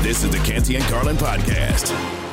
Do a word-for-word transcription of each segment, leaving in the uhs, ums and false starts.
This is the Canty and Carlin Podcast.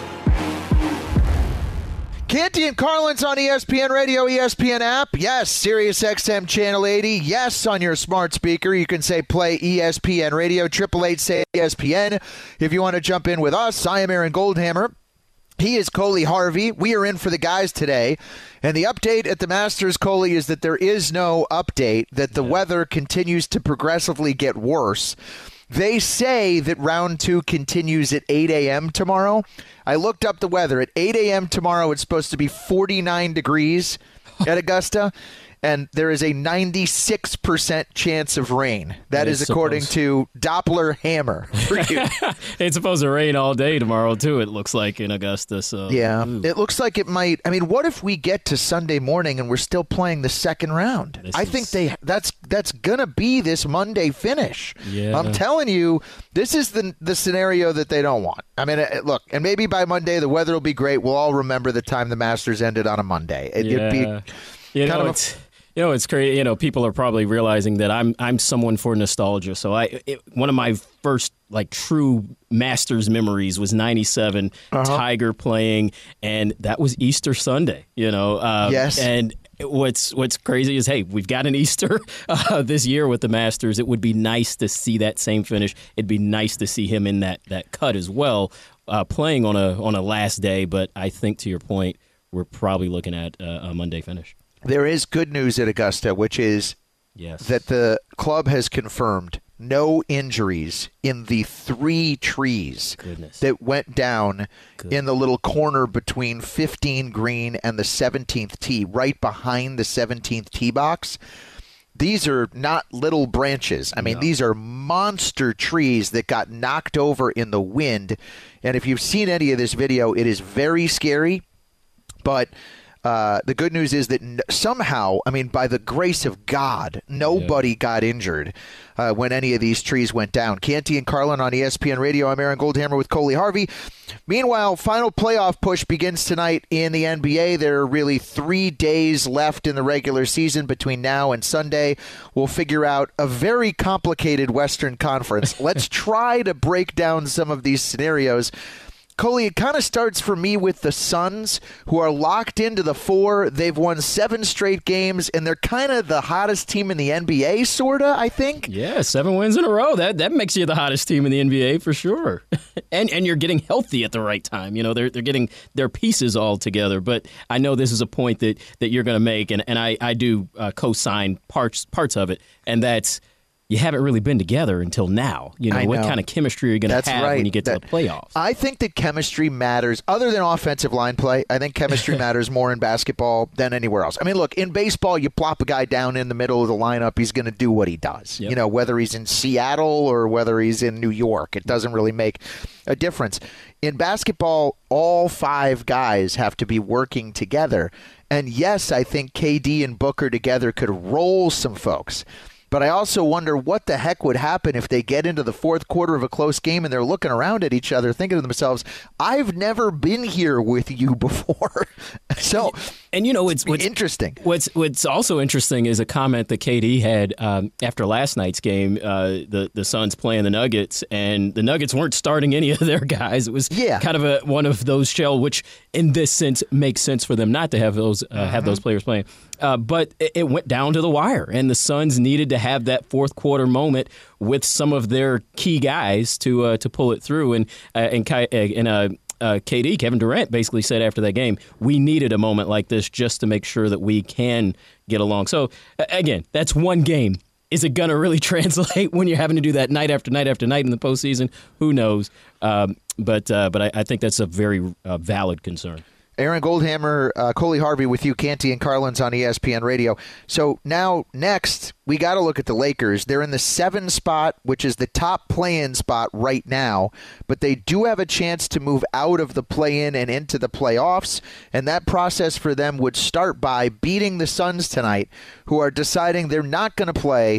Canty and Carlin's on E S P N Radio, E S P N app. Yes, Sirius X M Channel eighty. Yes, on your smart speaker, you can say play E S P N Radio, eight eight eight say E S P N. If you want to jump in with us, I am Aaron Goldhammer. He is Coley Harvey. We are in for the guys today. And the update at the Masters, Coley, is that there is no update, that the yeah. weather continues to progressively get worse. They say that round two continues at eight a.m. tomorrow. I looked up the weather. At eight a.m. tomorrow, it's supposed to be forty-nine degrees at Augusta, and there is a ninety-six percent chance of rain. That is according supposed... to Doppler Hammer. For you. It's supposed to rain all day tomorrow, too, it looks like, in Augusta. So Yeah, ooh. It looks like it might. I mean, what if we get to Sunday morning and we're still playing the second round? This I is... think they that's that's going to be this Monday finish. Yeah. I'm telling you, this is the the scenario that they don't want. I mean, it, look, and maybe by Monday the weather will be great. We'll all remember the time the Masters ended on a Monday. It, yeah. It'd be you kind know, of it's... You know, it's crazy. You know, people are probably realizing that I'm I'm someone for nostalgia. So I it, one of my first like true Masters memories was ninety-seven, uh-huh. Tiger playing, and that was Easter Sunday. You know, um, yes. And what's what's crazy is, hey, we've got an Easter uh, this year with the Masters. It would be nice to see that same finish. It'd be nice to see him in that that cut as well, uh, playing on a on a last day. But I think, to your point, we're probably looking at uh, a Monday finish. There is good news at Augusta, which is yes. that the club has confirmed no injuries in the three trees Goodness. that went down Good. in the little corner between fifteen green and the seventeenth tee, right behind the seventeenth tee box. These are not little branches. I mean, no. these are monster trees that got knocked over in the wind. And if you've seen any of this video, it is very scary, but... Uh, the good news is that n- somehow, I mean, by the grace of God, nobody yeah. got injured uh, when any of these trees went down. Canty and Carlin on E S P N Radio. I'm Aaron Goldhammer with Coley Harvey. Meanwhile, final playoff push begins tonight in the N B A. There are really three days left in the regular season between now and Sunday. We'll figure out a very complicated Western Conference. Let's try to break down some of these scenarios. Coley, it kind of starts for me with the Suns, who are locked into the four. They've won seven straight games, and they're kind of the hottest team in the N B A, sort of, I think. Yeah, seven wins in a row. That that makes you the hottest team in the N B A for sure. and and you're getting healthy at the right time. You know, they're they're getting their pieces all together. But I know this is a point that, that you're going to make, and, and I, I do uh, co-sign parts parts of it, and that's you haven't really been together until now. You know, know. what kind of chemistry are you going to have right. when you get that, to the playoffs? I think that chemistry matters, other than offensive line play. I think chemistry matters more in basketball than anywhere else. I mean, look, in baseball, you plop a guy down in the middle of the lineup, he's going to do what he does. Yep. You know, whether he's in Seattle or whether he's in New York, it doesn't really make a difference. In basketball, all five guys have to be working together. And yes, I think K D and Booker together could roll some folks. But I also wonder what the heck would happen if they get into the fourth quarter of a close game and they're looking around at each other thinking to themselves, I've never been here with you before. so, and you know, it's what's interesting. What's what's also interesting is a comment that K D had um, after last night's game, uh, the, the Suns playing the Nuggets, and the Nuggets weren't starting any of their guys. It was yeah. kind of a one of those shell, which in this sense makes sense for them not to have those uh, mm-hmm. have those players playing. Uh, but it, it went down to the wire, and the Suns needed to have that fourth quarter moment with some of their key guys to uh, to pull it through. And uh, and Kai, uh, and uh, uh, K D, Kevin Durant, basically said after that game, we needed a moment like this just to make sure that we can get along. So uh, again, that's one game. Is it going to really translate when you're having to do that night after night after night in the postseason? Who knows? Um, but uh, but I, I think that's a very uh, valid concern. Aaron Goldhammer, uh, Coley Harvey with you, Canty and Carlin's on E S P N Radio. So now, next, we got to look at the Lakers. They're in the seven spot, which is the top play-in spot right now, but they do have a chance to move out of the play-in and into the playoffs, and that process for them would start by beating the Suns tonight, who are deciding they're not going to play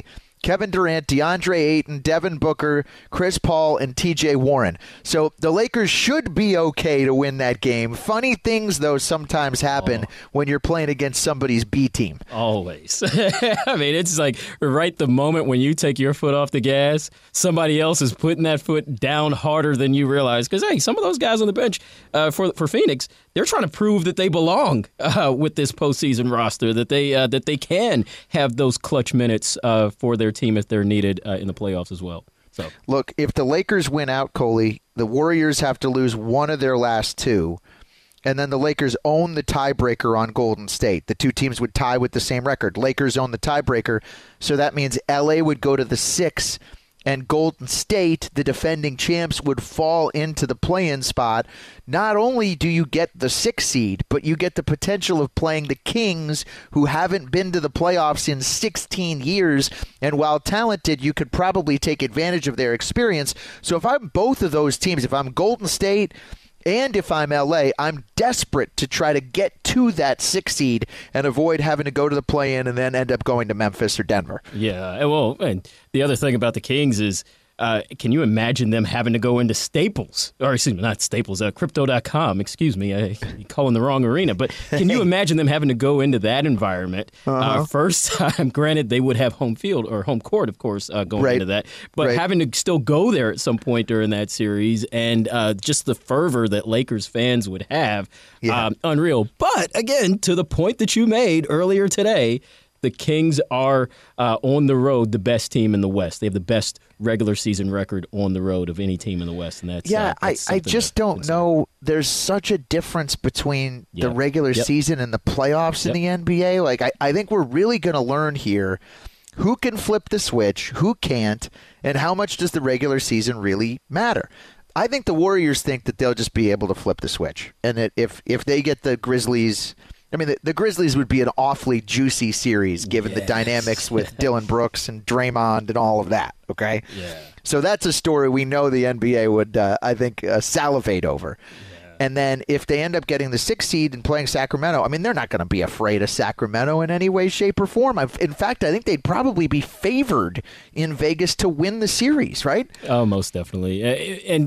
Kevin Durant, DeAndre Ayton, Devin Booker, Chris Paul, and T J Warren. So the Lakers should be okay to win that game. Funny things, though, sometimes happen oh. when you're playing against somebody's B team. Always. I mean, it's like right the moment when you take your foot off the gas, somebody else is putting that foot down harder than you realize. Because, hey, some of those guys on the bench uh, for for Phoenix, they're trying to prove that they belong uh, with this postseason roster, that they uh, that they can have those clutch minutes uh, for their team if they're needed uh, in the playoffs as well. So, look, if the Lakers win out, Coley, the Warriors have to lose one of their last two, and then the Lakers own the tiebreaker on Golden State. The two teams would tie with the same record. Lakers own the tiebreaker, so that means L A would go to the six, and Golden State, the defending champs, would fall into the play-in spot. Not only do you get the sixth seed, but you get the potential of playing the Kings, who haven't been to the playoffs in sixteen years. And while talented, you could probably take advantage of their experience. So if I'm both of those teams, if I'm Golden State and if I'm L A, I'm desperate to try to get to that sixth seed and avoid having to go to the play-in and then end up going to Memphis or Denver. Yeah, well, and the other thing about the Kings is, uh, can you imagine them having to go into Staples? Or, excuse me, not Staples, uh, Crypto dot com, excuse me, I, you're calling the wrong arena. But can you imagine them having to go into that environment? Uh-huh. Uh, first time, granted, they would have home field, or home court, of course, uh, going right. into that. But right. having to still go there at some point during that series, and uh, just the fervor that Lakers fans would have, yeah. um, unreal. But, again, to the point that you made earlier today, the Kings are uh, on the road the best team in the West. They have the best regular season record on the road of any team in the West, and that's yeah. Uh, that's I, I just don't consider. know. There's such a difference between yep. the regular yep. season and the playoffs yep. in the N B A. Like I, I think we're really going to learn here who can flip the switch, who can't, and how much does the regular season really matter. I think the Warriors think that they'll just be able to flip the switch, and that if if they get the Grizzlies. I mean, the, the Grizzlies would be an awfully juicy series given yes. the dynamics with Dillon Brooks and Draymond and all of that, okay? Yeah. So that's a story we know the N B A would, uh, I think, uh, salivate over. Yeah. And then if they end up getting the sixth seed and playing Sacramento, I mean, they're not going to be afraid of Sacramento in any way, shape, or form. I've, in fact, I think they'd probably be favored in Vegas to win the series, right? Oh, most definitely. And...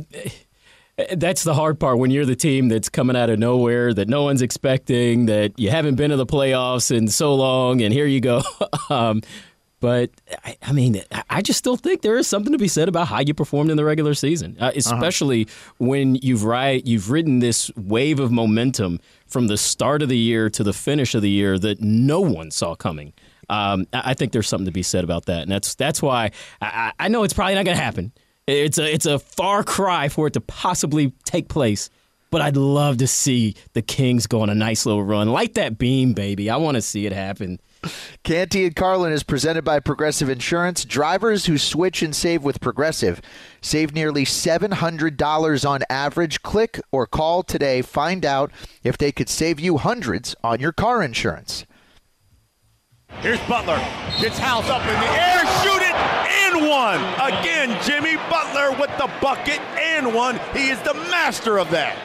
That's the hard part when you're the team that's coming out of nowhere, that no one's expecting, that you haven't been to the playoffs in so long, and here you go. um, but, I, I mean, I just still think there is something to be said about how you performed in the regular season, uh, especially uh-huh. when you've, ri- you've ridden this wave of momentum from the start of the year to the finish of the year that no one saw coming. Um, I think there's something to be said about that, and that's, that's why I, I know it's probably not going to happen. It's a it's a far cry for it to possibly take place, but I'd love to see the Kings go on a nice little run. Light that beam, baby. I want to see it happen. Canty and Carlin is presented by Progressive Insurance. Drivers who switch and save with Progressive save nearly seven hundred dollars on average. Click or call today. Find out if they could save you hundreds on your car insurance. Here's Butler. Gets House up in the air. Shoot it. And one. Again, Jimmy Butler with the bucket and one. He is the master of that.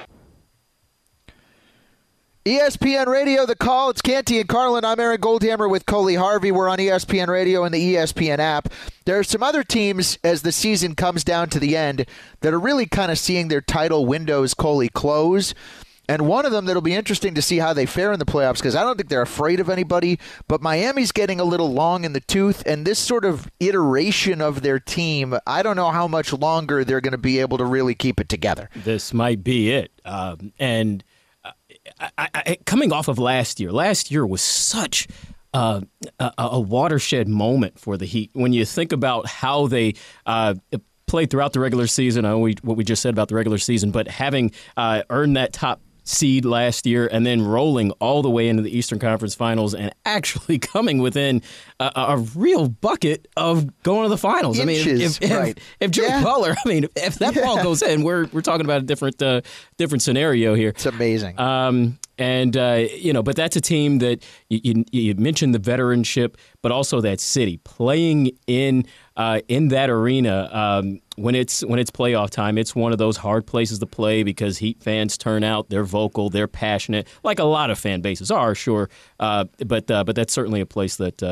E S P N Radio, The Call. It's Canty and Carlin. I'm Aaron Goldhammer with Coley Harvey. We're on E S P N Radio and the E S P N app. There are some other teams, as the season comes down to the end, that are really kind of seeing their title windows, Coley, close. And one of them that'll be interesting to see how they fare in the playoffs, because I don't think they're afraid of anybody, but Miami's getting a little long in the tooth, and this sort of iteration of their team, I don't know how much longer they're going to be able to really keep it together. This might be it. Um, and I, I, I, coming off of last year, last year was such uh, a, a watershed moment for the Heat. When you think about how they uh, played throughout the regular season, I know we, what we just said about the regular season, but having uh, earned that top seed last year and then rolling all the way into the Eastern Conference Finals and actually coming within a, a real bucket of going to the finals. Inches, I mean, if, if, right. if, if Jimmy yeah. Butler, I mean, if that yeah. ball goes in, we're we're talking about a different uh, different scenario here. It's amazing. Um, and uh, you know, but that's a team that you, you, you mentioned the veteranship, but also that city playing in uh, in that arena. Um, When it's when it's playoff time, it's one of those hard places to play because Heat fans turn out. They're vocal, they're passionate, like a lot of fan bases are, sure. Uh, but uh, but that's certainly a place that uh,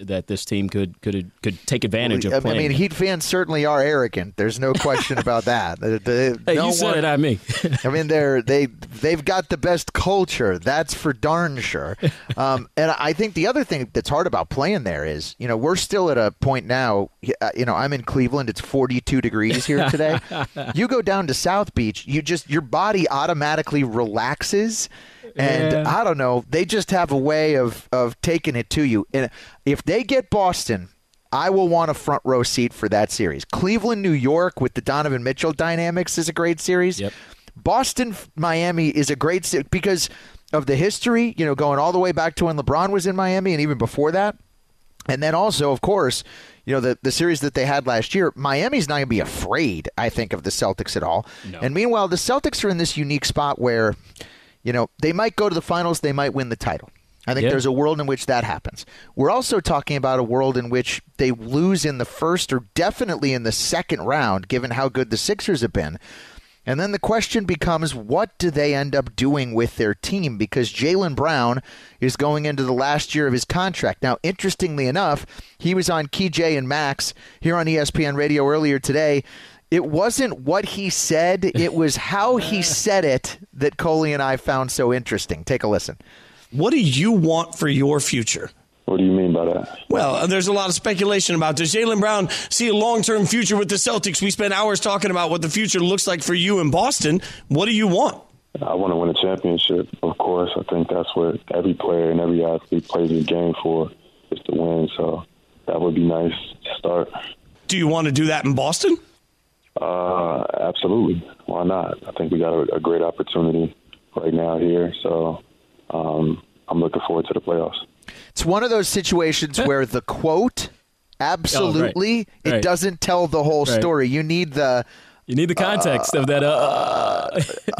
that this team could could could take advantage of playing. I mean, Heat fans certainly are arrogant. There's no question about that. They, they, hey, no you said one, it, not me. I mean, they're they they've got the best culture. That's for darn sure. Um, and I think the other thing that's hard about playing there is, you know, we're still at a point now. You know, I'm in Cleveland. It's forty-two degrees here today. You go down to South Beach, you just your body automatically relaxes. And yeah. I don't know, they just have a way of, of taking it to you. And if they get Boston, I will want a front row seat for that series. Cleveland, New York with the Donovan Mitchell dynamics is a great series. Yep. Boston, Miami is a great series because of the history, you know, going all the way back to when LeBron was in Miami and even before that. And then also, of course, you know, the, the series that they had last year, Miami's not going to be afraid, I think, of the Celtics at all. No. And meanwhile, the Celtics are in this unique spot where, you know, they might go to the finals, they might win the title. I think yeah. there's a world in which that happens. We're also talking about a world in which they lose in the first or definitely in the second round, given how good the Sixers have been. And then the question becomes, what do they end up doing with their team? Because Jaylen Brown is going into the last year of his contract. Now, interestingly enough, he was on Key J and Max here on E S P N Radio earlier today. It wasn't what he said, it was how he said it that Coley and I found so interesting. Take a listen. What do you want for your future? What do you mean by that? Well, there's a lot of speculation about, does Jaylen Brown see a long-term future with the Celtics? We spent hours talking about what the future looks like for you in Boston. What do you want? I want to win a championship, of course. I think that's what every player and every athlete plays the game for, is to win. So that would be nice to start. Do you want to do that in Boston? Uh, absolutely. Why not? I think we got a, a great opportunity right now here. So um, I'm looking forward to the playoffs. It's one of those situations where the quote, absolutely, oh, right. it Right. doesn't tell the whole Right. story. You need the... You need the context uh, of that. Uh,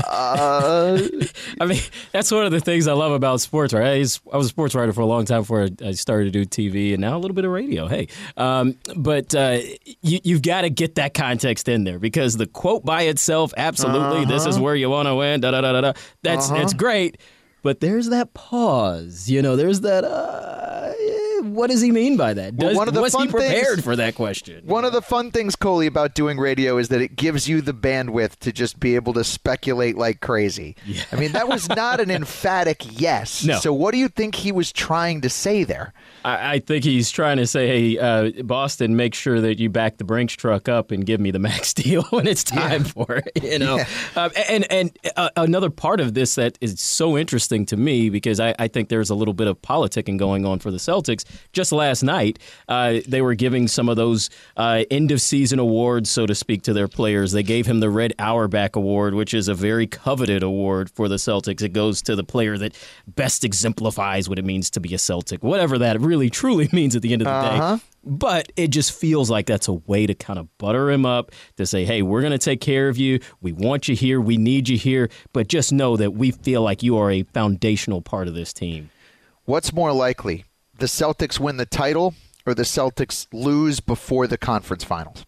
uh, I mean, that's one of the things I love about sports, right? I was, I was a sports writer for a long time before I started to do T V, and now a little bit of radio. Hey, um, but uh, you, you've got to get that context in there because the quote by itself, absolutely, uh-huh. this is where you want to win, da da da da da. That's uh-huh. that's great. But there's that pause, you know. There's that. Uh, what does he mean by that? Does, well, one of the was fun he prepared things, for that question? One of the fun things, Coley, about doing radio is that it gives you the bandwidth to just be able to speculate like crazy. Yeah. I mean, that was not an emphatic yes. No. So, what do you think he was trying to say there? I, I think he's trying to say, "Hey, uh, Boston, make sure that you back the Brinks truck up and give me the max deal when it's time yeah. for it." You know, yeah. um, and and uh, another part of this that is so interesting to me because I, I think there's a little bit of politicking going on for the Celtics. Just last night, uh, they were giving some of those uh, end-of-season awards, so to speak, to their players. They gave him the Red Auerbach Award, which is a very coveted award for the Celtics. It goes to the player that best exemplifies what it means to be a Celtic, whatever that really, truly means at the end of the uh-huh. day. But it just feels like that's a way to kind of butter him up, to say, hey, we're going to take care of you. We want you here. We need you here. But just know that we feel like you are a foundational part of this team. What's more likely? The Celtics win the title or the Celtics lose before the conference finals?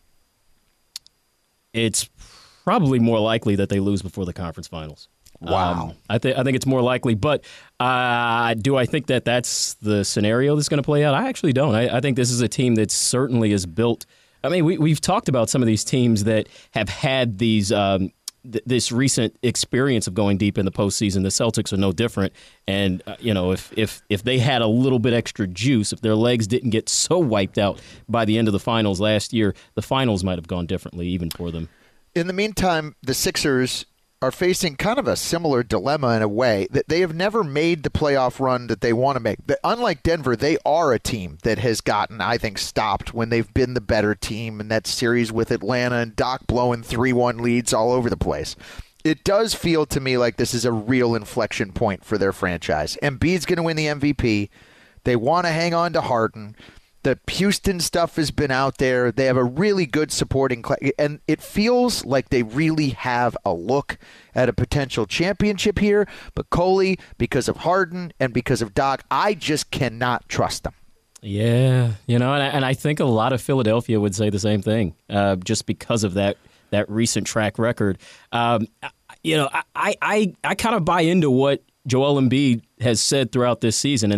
It's probably more likely that they lose before the conference finals. Wow. Um, I, th- I think it's more likely. But uh, do I think that that's the scenario that's going to play out? I actually don't. I, I think this is a team that certainly is built. I mean, we, we've talked about some of these teams that have had these um, th- this recent experience of going deep in the postseason. The Celtics are no different. And, uh, you know, if, if, if they had a little bit extra juice, if their legs didn't get so wiped out by the end of the finals last year, the finals might have gone differently even for them. In the meantime, the Sixers are facing kind of a similar dilemma in a way that they have never made the playoff run that they want to make. But unlike Denver, they are a team that has gotten, I think, stopped when they've been the better team in that series with Atlanta and Doc blowing three one leads all over the place. It does feel to me like this is a real inflection point for their franchise. Embiid's going to win the M V P. They want to hang on to Harden. The Houston stuff has been out there. They have a really good supporting class, and it feels like they really have a look at a potential championship here. But Coley, because of Harden and because of Doc, I just cannot trust them. Yeah, you know, and I, and I think a lot of Philadelphia would say the same thing, uh, just because of that that recent track record. Um, you know, I I, I kind of buy into what Joel Embiid has said throughout this season, and that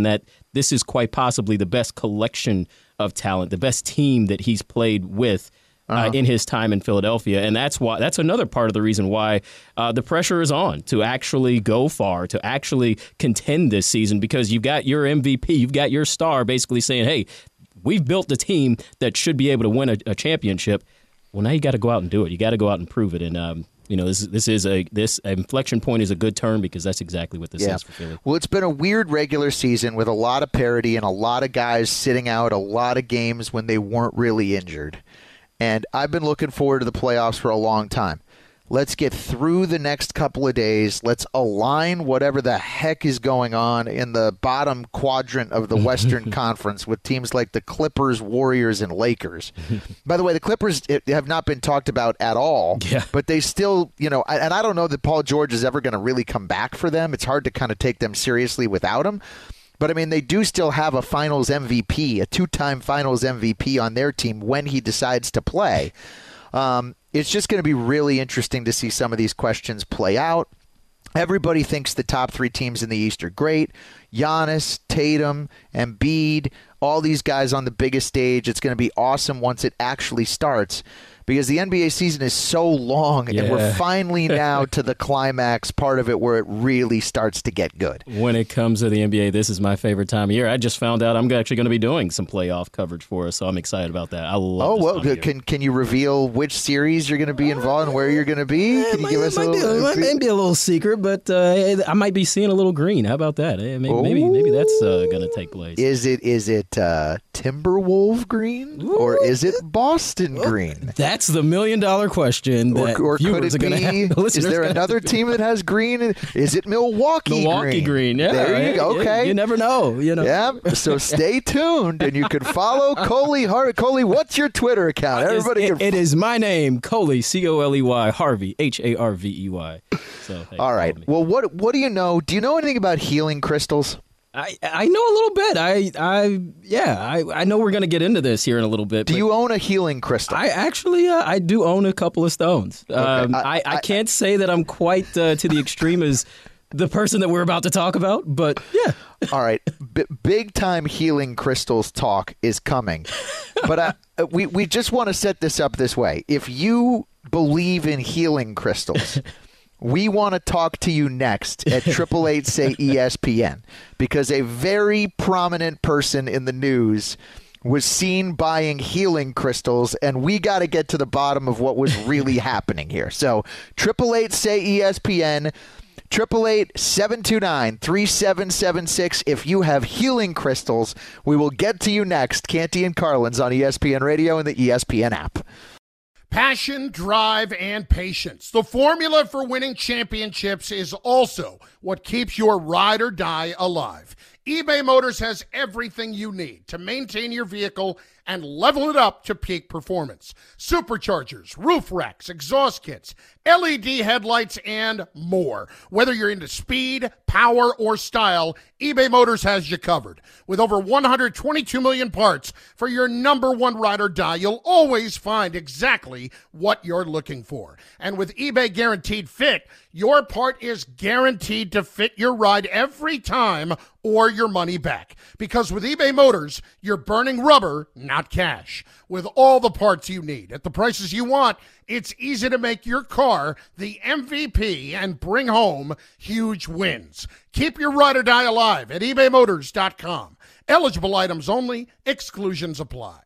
this is quite possibly the best collection of talent, the best team that he's played with Uh, in his time in Philadelphia. And that's why that's another part of the reason why uh, the pressure is on to actually go far, to actually contend this season, because you've got your M V P, you've got your star basically saying, hey, we've built the team that should be able to win a, a championship. Well, now you got to go out and do it. You got to go out and prove it. And, um, you know, this, this is a this inflection point is a good term, because that's exactly what this yeah. is for Philly. Well, it's been a weird regular season with a lot of parity and a lot of guys sitting out a lot of games when they weren't really injured. And I've been looking forward to the playoffs for a long time. Let's get through the next couple of days. Let's align whatever the heck is going on in the bottom quadrant of the Western Conference with teams like the Clippers, Warriors, and Lakers. By the way, the Clippers have not been talked about at all, yeah. but they still, you know, and I don't know that Paul George is ever going to really come back for them. It's hard to kind of take them seriously without him. But, I mean, they do still have a finals M V P, a two-time finals M V P on their team when he decides to play. Um, it's just going to be really interesting to see some of these questions play out. Everybody thinks the top three teams in the East are great. Giannis, Tatum, Embiid, all these guys on the biggest stage. It's going to be awesome once it actually starts, because the N B A season is so long, yeah. and we're finally now to the climax part of it where it really starts to get good. When it comes to the N B A, this is my favorite time of year. I just found out I'm actually going to be doing some playoff coverage for us, so I'm excited about that. I love Oh, this well, time of year. can can you reveal which series you're going to be involved and where you're going to be? Can you might, give us a might little? Be, might, might be a little secret, but uh, I might be seeing a little green. How about that? Eh, Maybe maybe, maybe that's uh, going to take place. Is it is it uh, Timberwolf green or is it Boston green? That's the million dollar question. That Or, or could viewers it are gonna be? have, the Is listeners there are gonna another have to- team that has green? Is it Milwaukee, Milwaukee green? Yeah, There you go. yeah, Okay, You never know. You know. Yeah, so stay tuned, and you can follow Coley Harvey. Coley, what's your Twitter account? Everybody It's- can. it, it is my name, Coley, C O L E Y, Harvey, H A R V E Y. So, hey, All right. follow me. Well, what what do you know? Do you know anything about healing crystals? I, I know a little bit. I I yeah. I, I know we're gonna get into this here in a little bit. Do but you own a healing crystal? I actually uh, I do own a couple of stones. Um, I- I, I, I- can't say that I'm quite uh, to the extreme as the person that we're about to talk about, but yeah. All right, B- big time healing crystals talk is coming, but I, we we just want to set this up this way. If you believe in healing crystals, we want to talk to you next at triple eight say E S P N, because a very prominent person in the news was seen buying healing crystals, and we got to get to the bottom of what was really happening here. So triple eight say E S P N. Triple eight seven two nine three seven seven six. If you have healing crystals, we will get to you next. Canty and Carlin's on E S P N Radio and the E S P N app. Passion, drive, and patience. The formula for winning championships is also what keeps your ride or die alive. eBay Motors has everything you need to maintain your vehicle and level it up to peak performance. Superchargers, roof racks, exhaust kits, L E D headlights, and more. Whether you're into speed, power, or style, eBay Motors has you covered. With over one hundred twenty-two million parts for your number one ride or die, you'll always find exactly what you're looking for. And with eBay Guaranteed Fit, your part is guaranteed to fit your ride every time or your money back. Because with eBay Motors, you're burning rubber, not cash. With all the parts you need at the prices you want, it's easy to make your car the M V P and bring home huge wins. Keep your ride or die alive at ebay motors dot com. Eligible items only. Exclusions apply.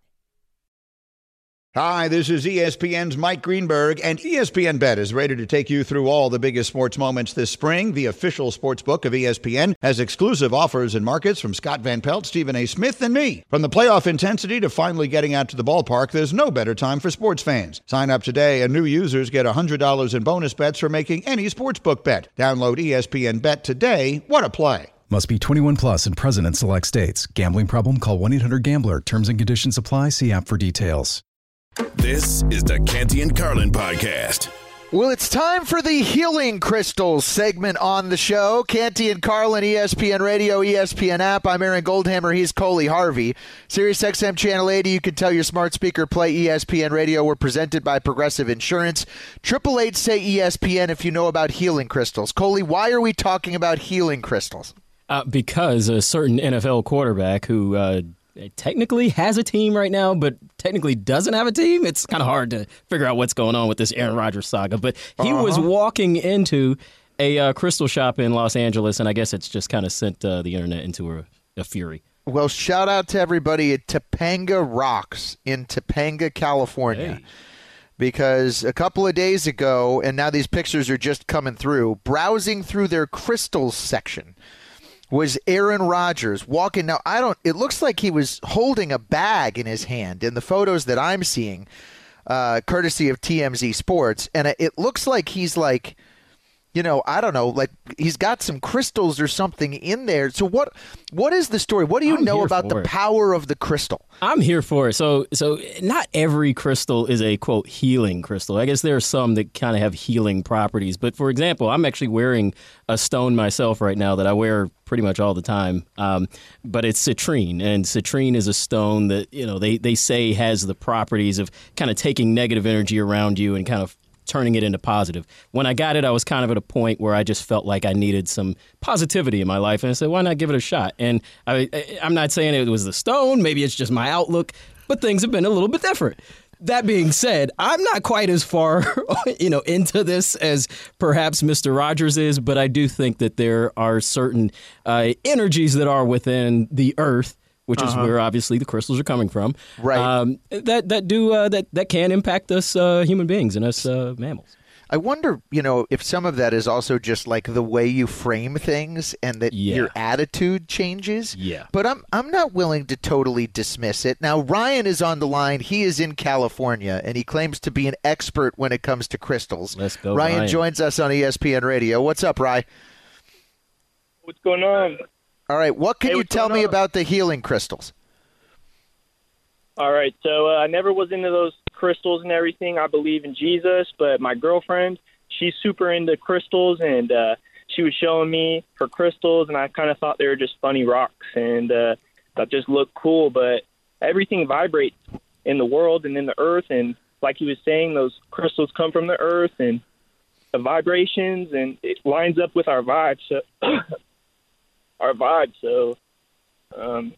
Hi, this is E S P N's Mike Greenberg, and E S P N Bet is ready to take you through all the biggest sports moments this spring. The official sports book of E S P N has exclusive offers and markets from Scott Van Pelt, Stephen A. Smith, and me. From the playoff intensity to finally getting out to the ballpark, there's no better time for sports fans. Sign up today, and new users get one hundred dollars in bonus bets for making any sportsbook bet. Download E S P N Bet today. What a play. Must be twenty-one plus and present in select states. Gambling problem? Call one eight hundred gambler. Terms and conditions apply. See app for details. This is the Canty and Carlin podcast. Well, it's time for the Healing Crystals segment on the show. Canty and Carlin, E S P N Radio, E S P N app. I'm Aaron Goldhammer. He's Coley Harvey. Sirius X M Channel eighty. You can tell your smart speaker, play E S P N Radio. We're presented by Progressive Insurance. Triple eight say E S P N if you know about healing crystals. Coley, why are we talking about healing crystals? Uh, because a certain N F L quarterback who uh, technically has a team right now, but technically doesn't have a team. It's kind of hard to figure out what's going on with this Aaron Rodgers saga. But he uh-huh. was walking into a uh, crystal shop in Los Angeles, and I guess it's just kind of sent uh, the internet into a, a fury. Well, shout out to everybody at Topanga Rocks in Topanga, California. Hey. Because a couple of days ago, and now these pictures are just coming through, browsing through their crystals section was Aaron Rodgers walking. Now, I don't, it looks like he was holding a bag in his hand in the photos that I'm seeing, uh, courtesy of T M Z Sports. And it looks like he's like, you know, I don't know, like he's got some crystals or something in there. So what what is the story? What do you I'm know about the it. power of the crystal? I'm here for it. So so not every crystal is a, quote, healing crystal. I guess there are some that kind of have healing properties. But, for example, I'm actually wearing a stone myself right now that I wear pretty much all the time. Um, but it's citrine. And citrine is a stone that, you know, they, they say has the properties of kind of taking negative energy around you and kind of turning it into positive. When I got it, I was kind of at a point where I just felt like I needed some positivity in my life. And I said, why not give it a shot? And I, I'm not saying it was the stone. Maybe it's just my outlook. But things have been a little bit different. That being said, I'm not quite as far, you know, into this as perhaps Mister Rodgers is. But I do think that there are certain uh, energies that are within the earth, which uh-huh. is where obviously the crystals are coming from, right? Um, that that do uh, that that can impact us uh, human beings and us uh, mammals. I wonder, you know, if some of that is also just like the way you frame things and that yeah. your attitude changes. Yeah. But I'm I'm not willing to totally dismiss it. Now, Ryan is on the line. He is in California, and he claims to be an expert when it comes to crystals. Let's go, Ryan. Ryan joins us on E S P N Radio. What's up, Ryan? What's going on? All right. What can hey, you tell me on? about the healing crystals? All right. So uh, I never was into those crystals and everything. I believe in Jesus, but my girlfriend, she's super into crystals, and uh, she was showing me her crystals, and I kind of thought they were just funny rocks, and uh, that just looked cool. But everything vibrates in the world and in the earth, and like he was saying, those crystals come from the earth, and the vibrations, and it lines up with our vibes. So our vibe. So um,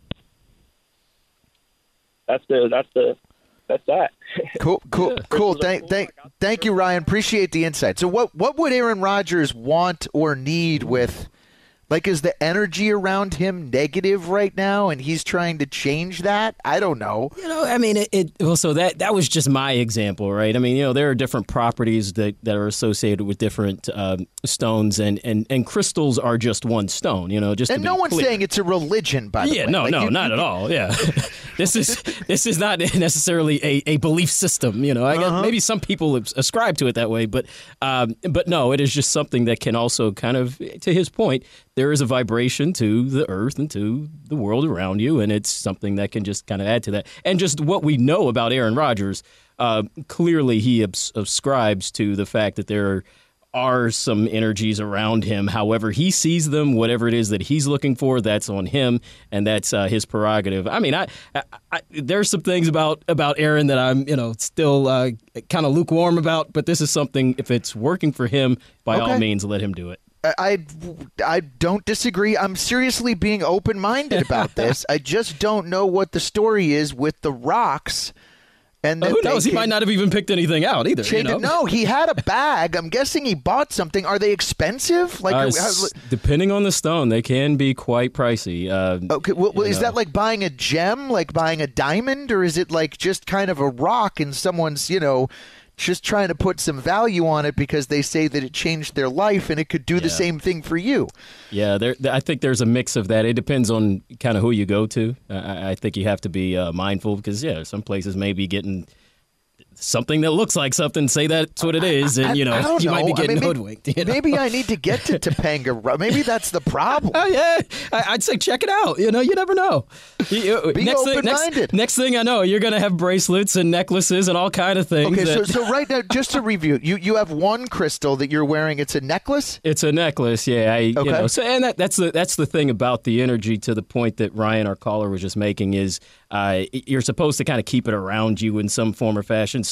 that's the that's the that's that. Cool, cool, cool. Thank, cool. thank, thank you, Ryan. Appreciate the insight. So, what what would Aaron Rodgers want or need with? Like, is the energy around him negative right now, and he's trying to change that? I don't know. You know, I mean, it. it well, so that that was just my example, right? I mean, you know, there are different properties that, that are associated with different um, stones, and, and, and crystals are just one stone. You know, just and to no be one's clear. saying it's a religion, by the yeah, way. no, like no, you, not you, at all. Yeah, this is this is not necessarily a, a belief system. You know, I guess uh-huh. maybe some people ascribe to it that way, but um, but no, it is just something that can also kind of, to his point, there is a vibration to the earth and to the world around you, and it's something that can just kind of add to that. And just what we know about Aaron Rodgers, uh, clearly he abs- ascribes to the fact that there are some energies around him. However he sees them, whatever it is that he's looking for, that's on him, and that's uh, his prerogative. I mean, I, I, I there's some things about, about Aaron that I'm, you know, still uh, kind of lukewarm about, but this is something, if it's working for him, by okay. all means, let him do it. I, I don't disagree. I'm seriously being open-minded about this. I just don't know what the story is with the rocks. And well, who knows? He might not have even picked anything out either. You know? No, he had a bag. I'm guessing he bought something. Are they expensive? Like, uh, how, depending on the stone, they can be quite pricey. Uh, okay, well, well is know. that like buying a gem, like buying a diamond, or is it like just kind of a rock and someone's, you know, just trying to put some value on it because they say that it changed their life and it could do yeah. the same thing for you? Yeah, there, I think there's a mix of that. It depends on kind of who you go to. I, I think you have to be uh, mindful because, yeah, some places may be getting something that looks like something, say that's what it is, and, you know, I, I you know. might be getting I mean, hoodwinked. You know? Maybe I need to get to Topanga. Maybe that's the problem. Oh, yeah. I, I'd say check it out. You know, you never know. You, be next open-minded. Thing, next, next thing I know, you're going to have bracelets and necklaces and all kind of things. Okay, that, so, so right now, just to review, you, you have one crystal that you're wearing. It's a necklace? It's a necklace, yeah. I, okay. You know, so, and that, that's, the, that's the thing about the energy, to the point that Ryan, our caller, was just making, is uh, you're supposed to kind of keep it around you in some form or fashion.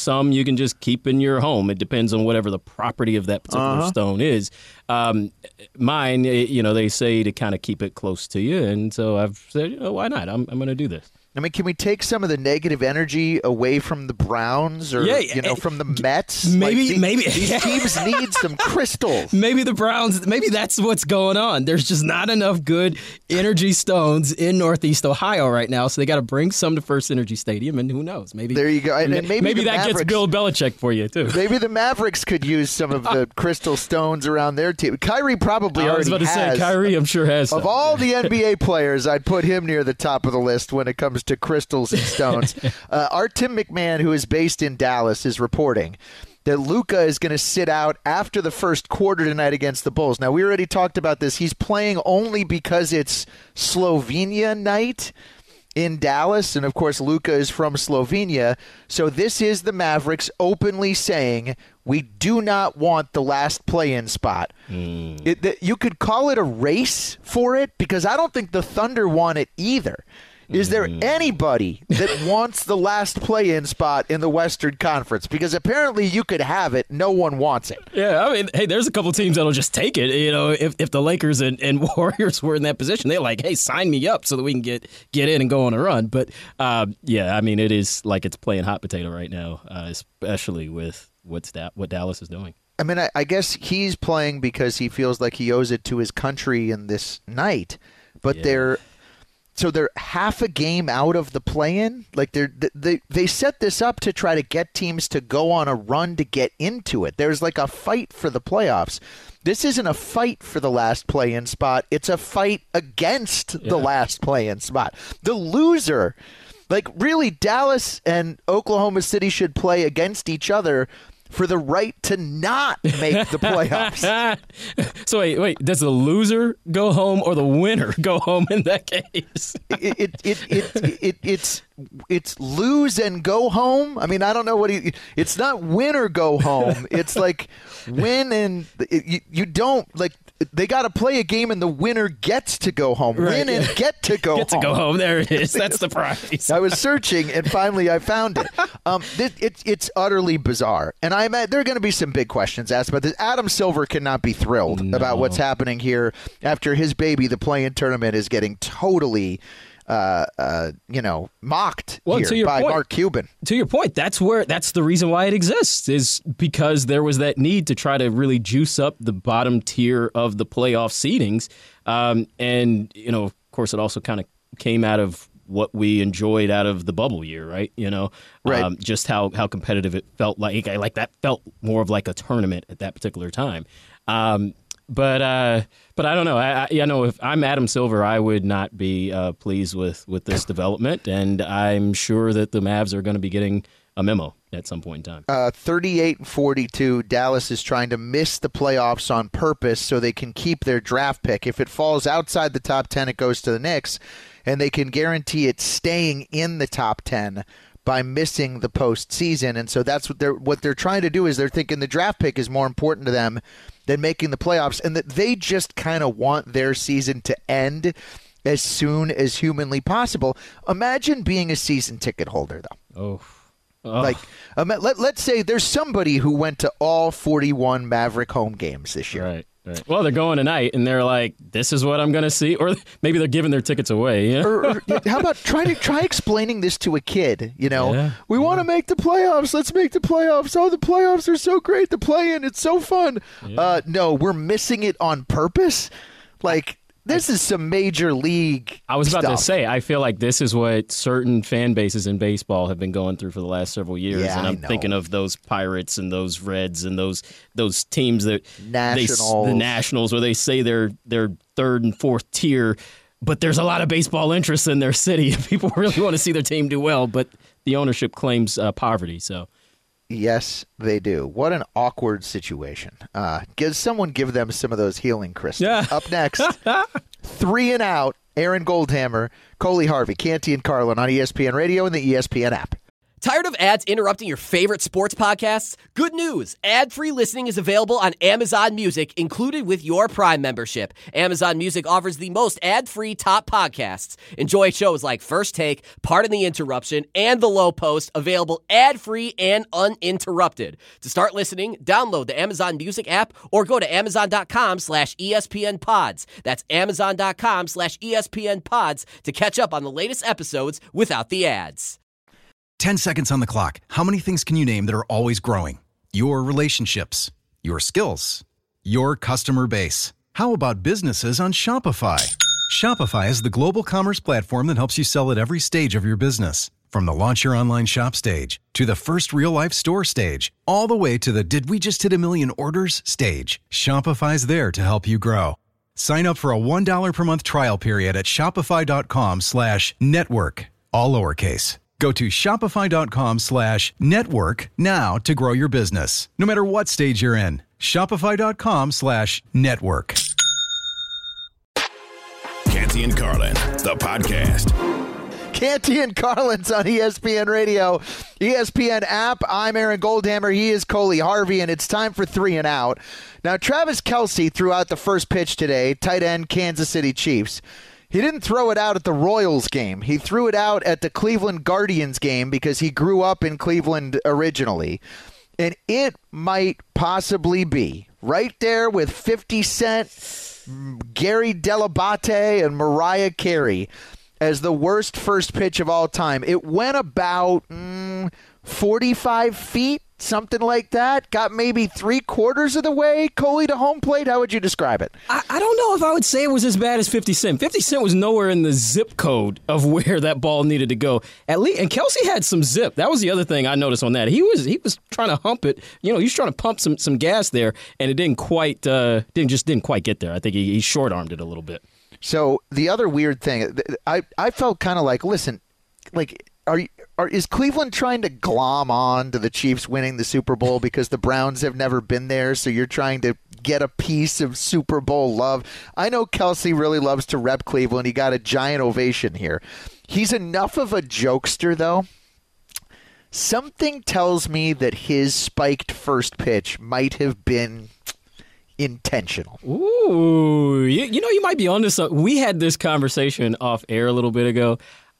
some you can just keep in your home. It depends on whatever the property of that particular Uh-huh. stone is. Um, mine, eh, you know, they say to kind of keep it close to you, and so I've said, you know, why not? I'm, I'm going to do this. I mean, can we take some of the negative energy away from the Browns or, Yeah, you know, eh, from the Mets? maybe- Like, the- maybe- These teams need some crystals. Maybe the Browns, maybe that's what's going on. There's just not enough good energy stones in Northeast Ohio right now, so they got to bring some to First Energy Stadium, and who knows? Maybe There you go. And, and maybe, the that Mavericks, gets Bill Belichick for you, too. Maybe the Mavericks could use some of the crystal stones around their team. Kyrie probably I was already about to has. say, Kyrie, I'm sure has Of some. all the N B A players, I'd put him near the top of the list when it comes to crystals and stones. uh, our Tim McMahon, who is based in Dallas, is reporting that Luka is going to sit out after the first quarter tonight against the Bulls. Now, we already talked about this. He's playing only because it's Slovenia night in Dallas, and of course Luka is from Slovenia. So this is the Mavericks openly saying we do not want the last play-in spot. Mm. It, the, you could call it a race for it because I don't think the Thunder want it either. Is there anybody that wants the last play-in spot in the Western Conference? Because apparently you could have it. No one wants it. Yeah, I mean, hey, there's a couple teams that'll just take it. You know, if, if the Lakers and, and Warriors were in that position, they're like, hey, sign me up so that we can get, get in and go on a run. But, uh, yeah, I mean, it is like it's playing hot potato right now, uh, especially with what's that, what Dallas is doing. I mean, I, I guess he's playing because he feels like he owes it to his country in this night. But Yeah. they're... So they're half a game out of the play-in. Like they're they they set this up to try to get teams to go on a run to get into it. There's like a fight for the playoffs. This isn't a fight for the last play-in spot. It's a fight against Yeah. the last play-in spot. The loser, like really, Dallas and Oklahoma City should play against each other for the right to not make the playoffs. So wait, wait, does the loser go home or the winner go home in that case? it, it, it, it, it, it's it's lose and go home. I mean, I don't know what he, it's not win or go home. It's like win and it, you, you don't like they got to play a game and the winner gets to go home. Right, Win and yeah. get to go Get home. to go home. There it is. That's the prize. I was searching and finally I found it. Um, it, it it's utterly bizarre, and I imagine there are going to be some big questions asked about this. Adam Silver cannot be thrilled No. about what's happening here after his baby, the play-in tournament, is getting totally, uh, uh, you know, mocked Well, here to your by point- Mark Cuban. To your point, that's where that's the reason why it exists is because there was that need to try to really juice up the bottom tier of the playoff seedings, um, and you know, of course, it also kind of came out of what we enjoyed out of the bubble year, right? You know, Right. um, just how how competitive it felt like. Like that felt more of like a tournament at that particular time. Um, But uh, but I don't know. I, I you know if I'm Adam Silver, I would not be uh, pleased with, with this development, and I'm sure that the Mavs are going to be getting a memo at some point in time. Uh, thirty-eight and forty-two, Dallas is trying to miss the playoffs on purpose so they can keep their draft pick. If it falls outside the top ten, it goes to the Knicks, and they can guarantee it staying in the top ten by missing the postseason. And so that's what they're what they're trying to do is they're thinking the draft pick is more important to them than making the playoffs, and that they just kind of want their season to end as soon as humanly possible. Imagine being a season ticket holder, though. Oh. Oh. Like, um, let, let's say there's somebody who went to all forty-one Maverick home games this year. Right. Right. Well, they're going tonight, and they're like, "This is what I'm going to see," or maybe they're giving their tickets away. You know? or, or, how about try to try explaining this to a kid? You know, Yeah, we want to make the playoffs. Let's make the playoffs. Oh, the playoffs are so great. The play-in, it's so fun. Yeah. Uh, no, we're missing it on purpose. Like, this is some major league. I was about stuff. to say, I feel like this is what certain fan bases in baseball have been going through for the last several years, Yeah, and I I'm know. thinking of those Pirates and those Reds and those those teams that Nationals. they, the Nationals, where they say they're they're third and fourth tier, but there's a lot of baseball interest in their city. People really want to see their team do well, but the ownership claims uh, poverty. So. Yes, they do. What an awkward situation. Uh, give someone give them some of those healing crystals. Yeah. Up next, three and out. Aaron Goldhammer, Coley Harvey, Canty and Carlin on E S P N Radio and the E S P N app. Tired of ads interrupting your favorite sports podcasts? Good news! Ad-free listening is available on Amazon Music, included with your Prime membership. Amazon Music offers the most ad-free top podcasts. Enjoy shows like First Take, Pardon the Interruption, and The Low Post, available ad-free and uninterrupted. To start listening, download the Amazon Music app or go to amazon.com slash ESPN pods. That's amazon.com slash ESPN pods to catch up on the latest episodes without the ads. ten seconds on the clock. How many things can you name that are always growing? Your relationships, your skills, your customer base. How about businesses on Shopify? Shopify is the global commerce platform that helps you sell at every stage of your business. From the launch your online shop stage to the first real-life store stage, all the way to the did we just hit a million orders stage. Shopify's there to help you grow. Sign up for a one dollar per month trial period at shopify.com slash network, all lowercase. Go to shopify.com slash network now to grow your business, no matter what stage you're in. Shopify.com slash network. Canty and Carlin, the podcast. Canty and Carlin's on E S P N Radio, E S P N app. I'm Aaron Goldhammer. He is Coley Harvey, and it's time for three and out. Now, Travis Kelce threw out the first pitch today, tight end, Kansas City Chiefs. He didn't throw it out at the Royals game. He threw it out at the Cleveland Guardians game because he grew up in Cleveland originally. And it might possibly be right there with fifty Cent, Gary Delabate, and Mariah Carey as the worst first pitch of all time. It went about mm, forty-five feet, something like that. Got maybe three quarters of the way, Coley, to home plate. How would you describe it? I, I don't know if I would say it was as bad as fifty Cent. fifty Cent was nowhere in the zip code of where that ball needed to go. At least, and Kelce had some zip. That was the other thing I noticed on that. He was he was trying to hump it. You know, he was trying to pump some some gas there, and it didn't quite uh, didn't just didn't quite get there. I think he, he short armed it a little bit. So the other weird thing, I I felt kind of like, listen, like, are you, are is Cleveland trying to glom on to the Chiefs winning the Super Bowl because the Browns have never been there, so you're trying to get a piece of Super Bowl love? I know Kelce really loves to rep Cleveland. He got a giant ovation here. He's enough of a jokester, though. Something tells me that his spiked first pitch might have been intentional. Ooh, you, you know, you might be onto something. We had this conversation off air a little bit ago.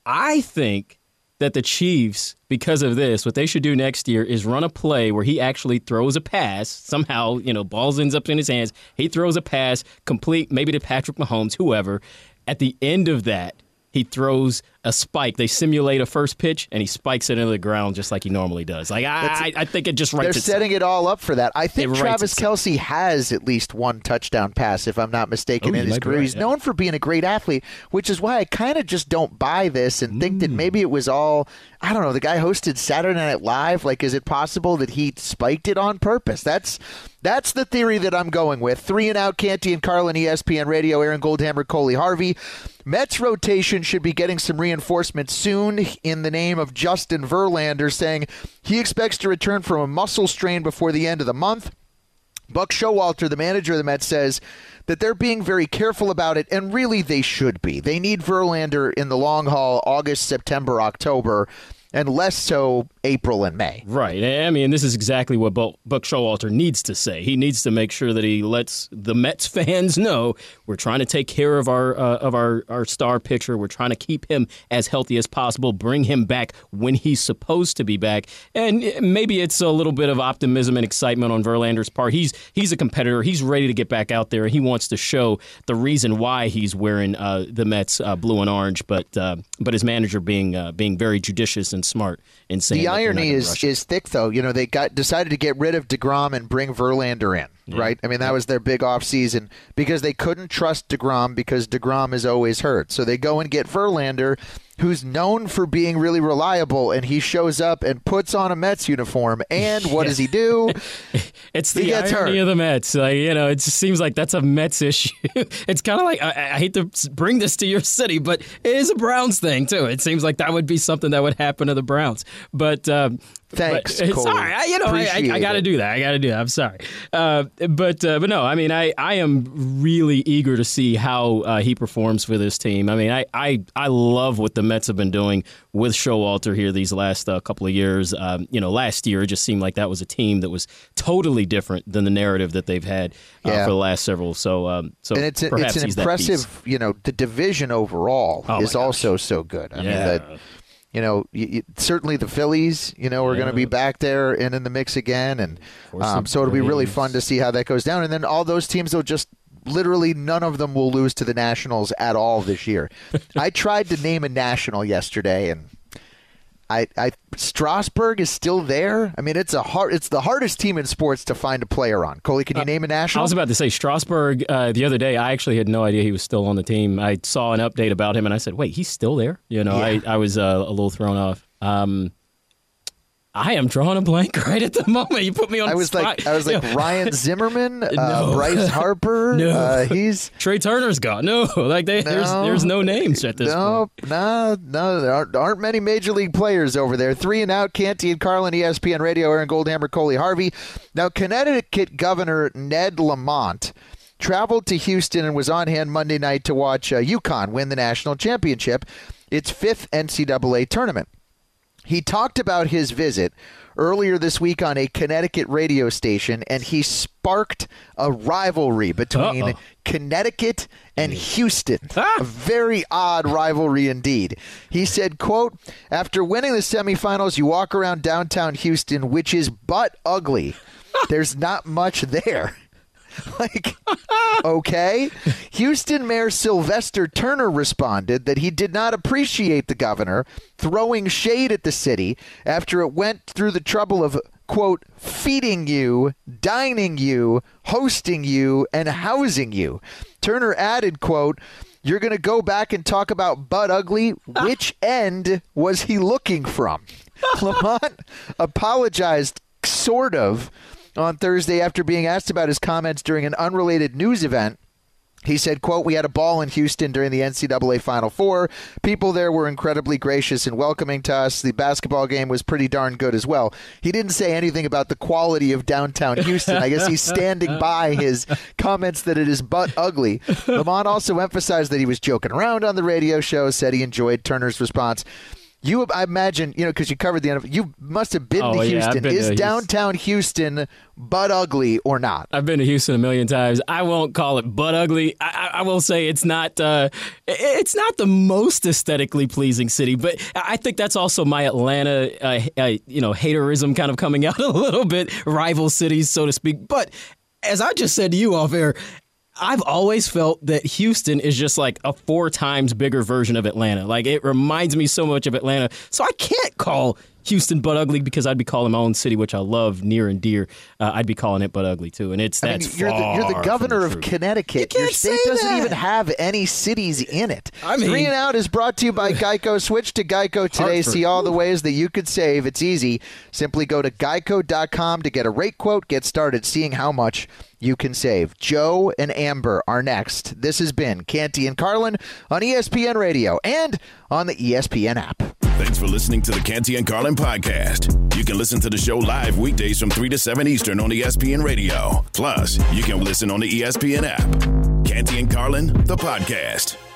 I think that the Chiefs, because of this, what they should do next year is run a play where he actually throws a pass. Somehow, you know, balls ends up in his hands. He throws a pass, complete, maybe to Patrick Mahomes, whoever. At the end of that, he throws a spike. They simulate a first pitch, and he spikes it into the ground just like he normally does. Like I, I, I think it just writes They're itself. setting it all up for that. I think Travis itself. Kelce has at least one touchdown pass, if I'm not mistaken, Oh, in you his might be career. right, He's yeah. known for being a great athlete, which is why I kind of just don't buy this and think Mm. that maybe it was all, I don't know, the guy hosted Saturday Night Live. Like, is it possible that he spiked it on purpose? That's that's the theory that I'm going with. Three and out, Canty and Carlin, E S P N Radio, Aaron Goldhammer, Coley Harvey. Mets rotation should be getting some reinforcements soon in the name of Justin Verlander, saying he expects to return from a muscle strain before the end of the month. Buck Showalter, the manager of the Mets, says that they're being very careful about it, and really they should be. They need Verlander in the long haul, August, September, October, and less so April and May. Right. I mean, this is exactly what Buck Showalter needs to say. He needs to make sure that he lets the Mets fans know we're trying to take care of our uh, of our, our star pitcher. We're trying to keep him as healthy as possible, bring him back when he's supposed to be back. And maybe it's a little bit of optimism and excitement on Verlander's part. He's he's a competitor. He's ready to get back out there. He wants to show the reason why he's wearing uh, the Mets uh, blue and orange. But uh, but his manager being uh, being very judicious and smart in saying the that irony is is is thick, though. You know, they got decided to get rid of DeGrom and bring Verlander in, yeah. right? I mean, that was their big offseason because they couldn't trust DeGrom because DeGrom is always hurt. So they go and get Verlander, who's known for being really reliable, and he shows up and puts on a Mets uniform. And what does he do? It's he the gets irony hurt. of the Mets. Like, you know, it just seems like that's a Mets issue. It's kind of like, I, I hate to bring this to your city, but it is a Browns thing, too. It seems like that would be something that would happen to the Browns. But um, Thanks, But, Cole. sorry, I, you know, I, I, I got to do that. I got to do that. I'm sorry, uh, but uh, but no, I mean, I, I am really eager to see how uh, he performs for this team. I mean, I, I I love what the Mets have been doing with Showalter here these last uh, couple of years. Um, you know, last year it just seemed like that was a team that was totally different than the narrative that they've had uh, Yeah. for the last several. So um, so and it's, a, perhaps it's an he's that impressive, piece. you know, the division overall Oh, my is gosh. also so good. I mean, Yeah. that, you know, you, you, certainly the Phillies, you know, are going to be back there and in the mix again. And um, so it'll be really fun to see how that goes down. And then all those teams will just literally none of them will lose to the Nationals at all this year. I tried to name a National yesterday, and I, I Strasburg is still there. I mean, it's a hard, it's the hardest team in sports to find a player on. Coley, can you uh, name a National? I was about to say Strasburg uh, the other day. I actually had no idea he was still on the team. I saw an update about him, and I said, "Wait, he's still there?" You know, yeah. I, I was uh, a little thrown off. Um, I am drawing a blank right at the moment. You put me on. I the was spot. like, I was like Yeah. Ryan Zimmerman, uh, No. Bryce Harper. No. uh, he's Trey Turner's gone. No, like they, No. there's there's no names at this no, point. no, no. There aren't, aren't many major league players over there. Three and out. Canty and Carlin, E S P N Radio. Aaron Goldhammer, Coley Harvey. Now, Connecticut Governor Ned Lamont traveled to Houston and was on hand Monday night to watch uh, UConn win the national championship, its fifth N C double A tournament. He talked about his visit earlier this week on a Connecticut radio station, and he sparked a rivalry between Uh-oh. Connecticut and Houston. A very odd rivalry indeed. He said, quote, "After winning the semifinals, you walk around downtown Houston, which is butt ugly. There's not much there." Like, okay. Houston Mayor Sylvester Turner responded that he did not appreciate the governor throwing shade at the city after it went through the trouble of, quote, feeding you, dining you, hosting you, and housing you. Turner added, quote, "You're going to go back and talk about butt ugly? Which end was he looking from?" Lamont apologized, sort of, on Thursday after being asked about his comments during an unrelated news event. He said, quote, "We had a ball in Houston during the N C double A Final Four. People there were incredibly gracious and welcoming to us. The basketball game was pretty darn good as well." He didn't say anything about the quality of downtown Houston. I guess he's standing by his comments that it is butt ugly. Lamont also emphasized that he was joking around on the radio show, said he enjoyed Turner's response. You, I imagine, you know, because you covered the N F L, you must have been Oh, to yeah, Houston. I've been Is to downtown Houston butt ugly or not? I've been to Houston a million times. I won't call it butt ugly. I, I, I will say it's not. Uh, it's not the most aesthetically pleasing city, but I think that's also my Atlanta, uh, uh, you know, haterism kind of coming out a little bit, rival cities, so to speak. But as I just said to you off air, I've always felt that Houston is just like a four times bigger version of Atlanta. Like, it reminds me so much of Atlanta. So I can't call Houston butt ugly because I'd be calling my own city, which I love near and dear. Uh, I'd be calling it butt ugly too. And it's I mean, that's you're the, you're the far governor from of the truth. Connecticut. You Your can't state say doesn't that. even have any cities in it. I mean- Three and Out is brought to you by Geico. Switch to Geico today. Hartford. See all the ways that you could save. It's easy. Simply go to geico dot com to get a rate quote. Get started seeing how much you can save. Joe and Amber are next. This has been Canty and Carlin on E S P N Radio and on the E S P N app. Thanks for listening to the Canty and Carlin podcast. You can listen to the show live weekdays from three to seven Eastern on E S P N Radio. Plus, you can listen on the E S P N app. Canty and Carlin, the podcast.